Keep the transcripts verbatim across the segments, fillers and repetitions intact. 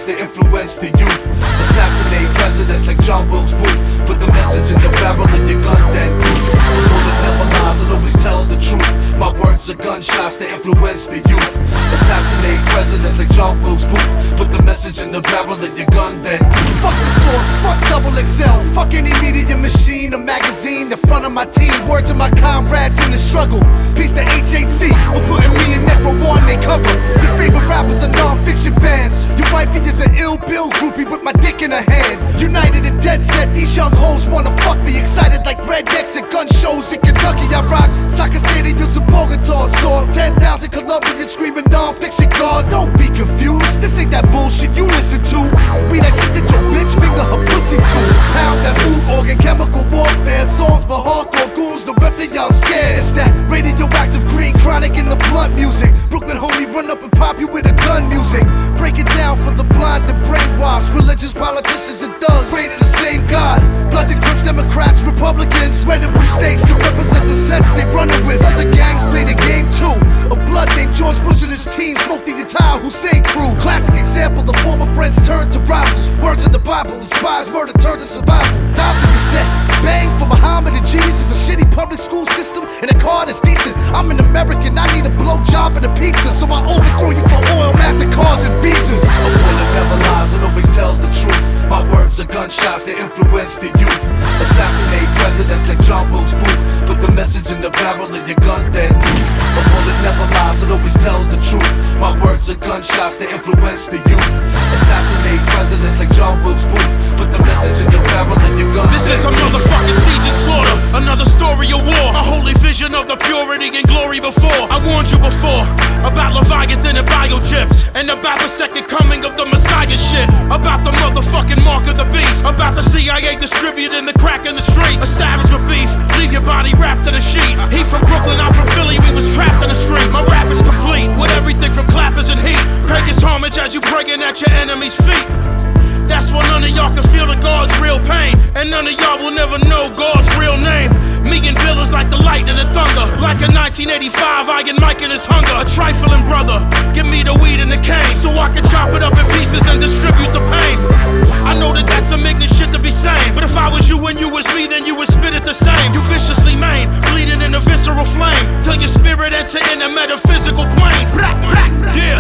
to influence the youth. Assassinate presidents like John Wilkes Booth. Put the message in the barrel of your gun, then boot. A bullet never lies, it always tells the truth. My words are gunshots to influence the youth. Assassinate presidents like John Wilkes Booth. Put the message in the barrel of your gun, then boot. Fuck the source, fuck double X L. Fuck any media machine or magazine in front of my team. Word to my comrades in the struggle. Peace to H H C for putting me in Necro One they cover. Your favorite rappers are non-fiction fans. Your wifey is an ill bill groupie with my dick in her hand. United and dead set, these young hoes wanna fuck me. Excited like rednecks at gun shows in Kentucky. I rock soccer stadiums and Bogota. Saw ten thousand Colombians screaming non-fiction God. Don't be confused, this ain't that bullshit you listen to. We that shit that your bitch finger her pussy to. Pound that food organ, chemical warfare. Songs for hardcore goons, the rest of y'all scared. It's that radioactive green chronic in the blunt music. Brooklyn homie run up and pop you with a gun music. Break it down for the blind and brainwashed. Religious politicians and thugs pray to the same God. Bloods and Crips, Democrats, Republicans. Red and blue states to represent the sets they running with. Other gangs play the game too. A blood named George Bush and his team smoked the entire Hussein crew. Classic example, the former friends turned to rivals. Words in the Bible, inspires murder turned to survival. Die for cassette, bang for Muhammad and Jesus. A shitty public school system and a car that's decent. I'm an American, I need a blowjob and a pizza, so I overthrow you for oil, MasterCards and visas. A bullet never lies, it always tells the truth. My words are gunshots that influence the youth. Assassinate presidents like John Wilkes Booth. Put the message in the barrel of your gun, then boot. A bullet never lies, it always tells the truth. My words are gunshots that influence the youth. Assassinate presidents like John Wilkes Booth. Put the message in the barrel of your gun. This is another fucking siege and slaughter, another story of war. A holy vision of the purity and glory before. I warned you before about Leviathan and biochips, and about the second coming of the Messiah shit. About the motherfucking mark of the beast. About the C I A distributing the crack in the streets. A savage with beef, leave your body wrapped in a sheet. He from Brooklyn, I'm from Philly, we was trapped in the street. My rap is complete, with everything from clappers and heat. Pay his homage as you praying at your enemy's feet. That's why none of y'all can feel the God's real pain, and none of y'all will never know God's real name. Me and Bill is like the light and the thunder, like a nineteen eighty-five Iron Mike and his hunger. A trifling brother, give me the weed and the cane, so I can chop it up in pieces and distribute the pain. I know that that's some ignorant shit to be saying, but if I was you and you was me, then you would spit it the same. You viciously main, bleeding in a visceral flame, till your spirit enter in a metaphysical plane. Yeah,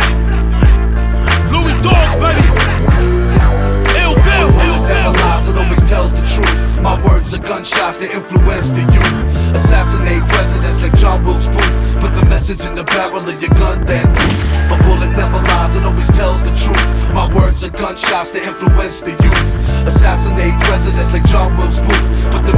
Louis Dogs, baby. Never lies, it always tells the truth. My words are gunshots that influence the youth. Assassinate presidents like John Wilkes Booth. Put the message in the barrel of your gun, then boot. A bullet never lies, it always tells the truth. My words are gunshots that influence the youth. Assassinate presidents like John Wilkes Booth. Put the